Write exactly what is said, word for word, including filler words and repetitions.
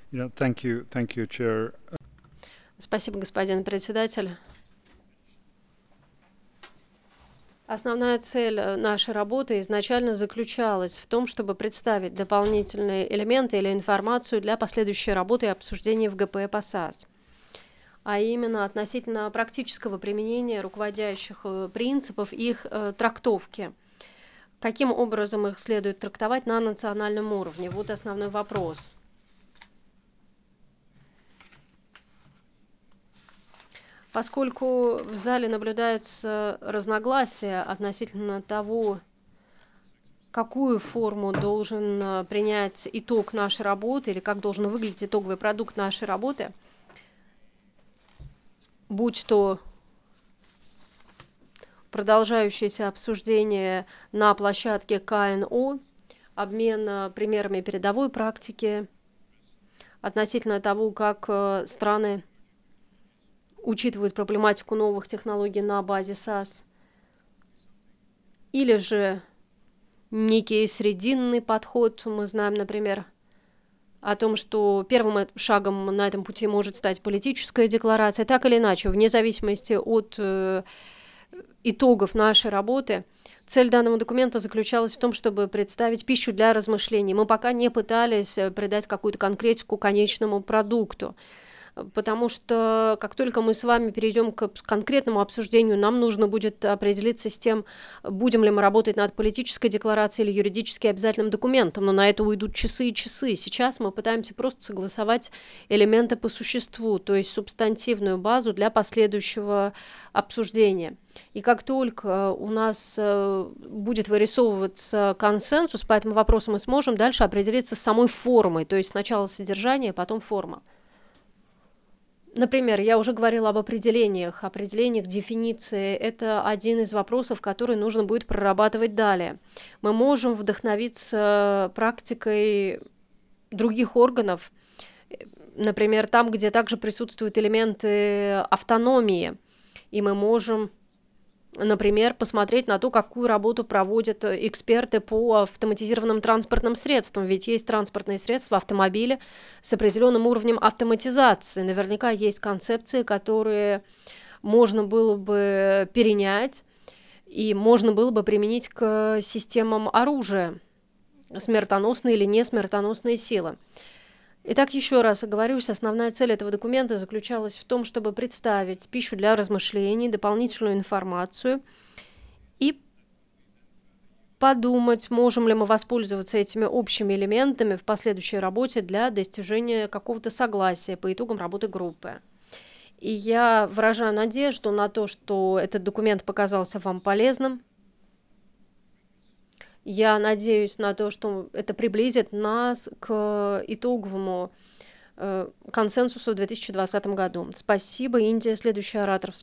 Yeah, thank you, thank you, Chair. Спасибо, господин председатель. Основная цель э, нашей работы изначально заключалась в том, чтобы представить дополнительные элементы или информацию для последующей работы и обсуждения в ГП по САС, а именно относительно практического применения руководящих э, принципов их э, трактовки. Каким образом их следует трактовать на национальном уровне? Вот основной вопрос. Поскольку в зале наблюдаются разногласия относительно того, какую форму должен э, принять итог нашей работы или как должен выглядеть итоговый продукт нашей работы, будь то продолжающееся обсуждение на площадке К Н О, обмен э, примерами передовой практики относительно того, как э, страны учитывают проблематику новых технологий на базе САС, или же некий срединный подход. Мы знаем, например, о том, что первым шагом на этом пути может стать политическая декларация. Так или иначе, вне зависимости от э, итогов нашей работы, цель данного документа заключалась в том, чтобы представить пищу для размышлений. Мы пока не пытались э, придать какую-то конкретику конечному продукту, потому что как только мы с вами перейдем к конкретному обсуждению, нам нужно будет определиться с тем, будем ли мы работать над политической декларацией или юридически обязательным документом, но на это уйдут часы и часы. Сейчас мы пытаемся просто согласовать элементы по существу, то есть субстантивную базу для последующего обсуждения. И как только у нас э, будет вырисовываться консенсус по этому вопросу, мы сможем дальше определиться с самой формой, то есть сначала содержание, потом форма. Например, я уже говорила об определениях, определениях дефиниции. Это один из вопросов, который нужно будет прорабатывать далее. Мы можем вдохновиться практикой других органов, например, там, где также присутствуют элементы автономии, и мы можем, например, посмотреть на то, какую работу проводят эксперты по автоматизированным транспортным средствам. Ведь есть транспортные средства, автомобили с определенным уровнем автоматизации. Наверняка есть концепции, которые можно было бы перенять и можно было бы применить к системам оружия, смертоносные или не смертоносные силы. Итак, еще раз оговорюсь, основная цель этого документа заключалась в том, чтобы представить пищу для размышлений, дополнительную информацию и подумать, можем ли мы воспользоваться этими общими элементами в последующей работе для достижения какого-то согласия по итогам работы группы. И я выражаю надежду на то, что этот документ показался вам полезным. Я надеюсь на то, что это приблизит нас к итоговому э, консенсусу в две тысячи двадцатом году. Спасибо, Индия. Следующий оратор.